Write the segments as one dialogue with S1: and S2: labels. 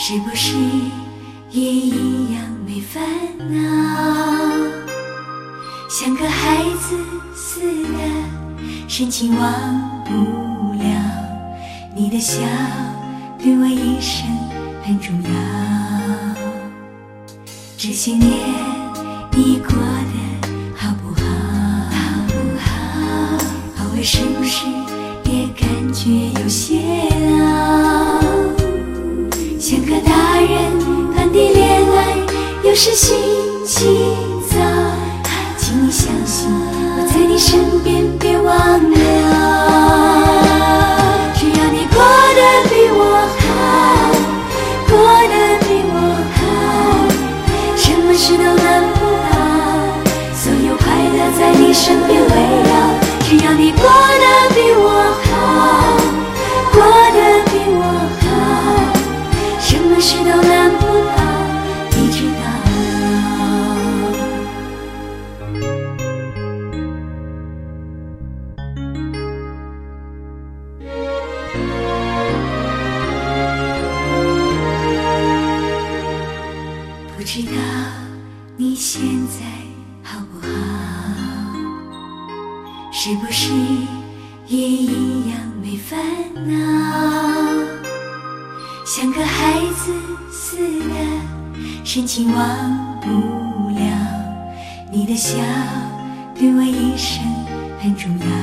S1: 是不是也一样没烦恼？像个孩子似的，深情忘不了。你的笑对我一生很重要。这些年你过得好不好？好不好？偶尔是不是也感觉有些老？像个大人般的恋爱，有时心情糟。请你相信我在你身边，别忘了。只要你过得比我好，过得比我好，什么事都难不倒，所有快乐在你身边围绕。只要你过得比我好，过得比我好，什么事都难不倒，你知道。不知道你现在好不好？是不是也一样没烦恼？像个孩子似的，深情忘不了。你的笑对我一生很重要。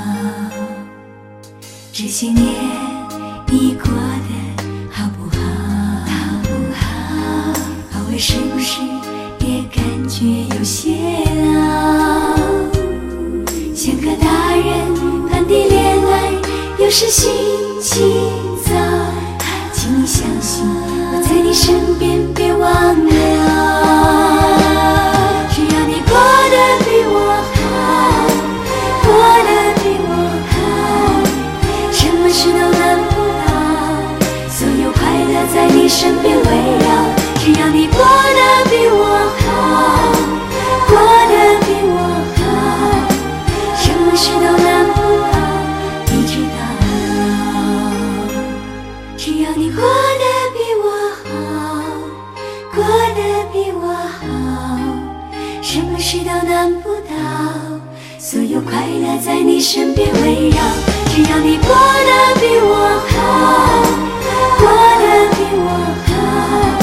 S1: 这些年你过得好不好？好不好？偶尔是不是也感觉有些老？像个大人般的恋爱，有时心情糟。请你相信我在你身边，别忘了。只要你过得比我好，过得比我好，什么事都难不倒，所有快乐在你身边围绕。只要你过得比我好，过得比我好，什么事都难不倒，你知道。只要你过得比我好，过得比我好，什么事都难不倒，所有快乐在你身边围绕。只要你过得比我好，过得比我好，